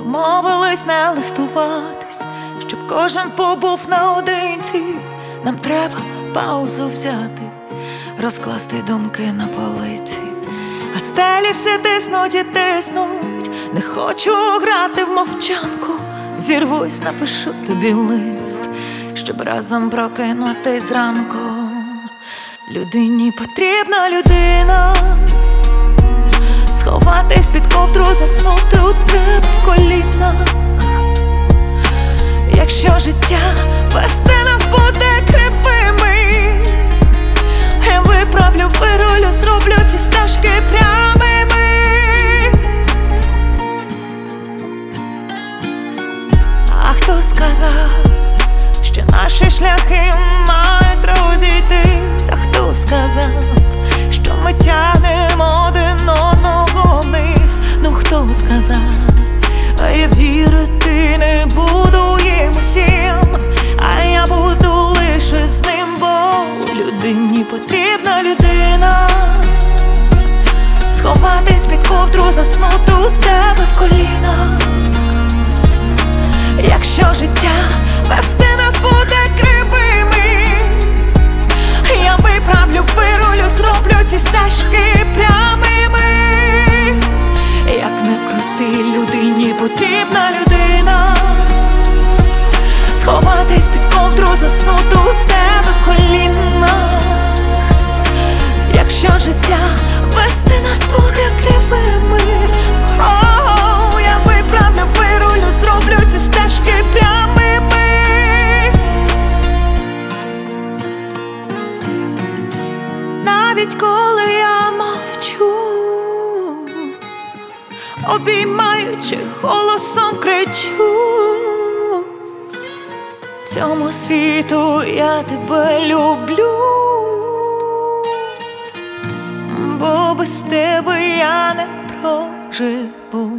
Домовились не листуватись, щоб кожен побув наодинці. Нам треба паузу взяти, розкласти думки на полиці. А стелі всі тиснуть і тиснуть. Не хочу грати в мовчанку. Зірвусь, напишу тобі лист, щоб разом прокинутись зранку. Людині потрібна людина, сховатись під ковдру, заснути у тебе в колінах. Якщо життя вести нас буде кривими, я виправлю, вирулю, зроблю ці стежки прямими. А хто сказав, що наші шляхи мають розійтись? А хто сказав, що ми тягнемо один одного вниз? Ну хто сказав? А я вірити не буду їм усім, а я буду лише з ним, бо людині потрібна людина, сховатись під ковдру, заснути у тебе в колінах. Якщо життя вести нас буде кривими, я виправлю, вирулю, зроблю ці стежки прямими. Як не крути, людині потрібна людина, сховатись під ковдру, заснути у тебе в колінах. Якщо життя вести нас буде кривими, я виправлю, вирулю, зроблю ці стежки прямими. Навіть коли я мовчу, обіймаючи, голосом кричу: цьому світу я тебе люблю, бо без тебе я не проживу.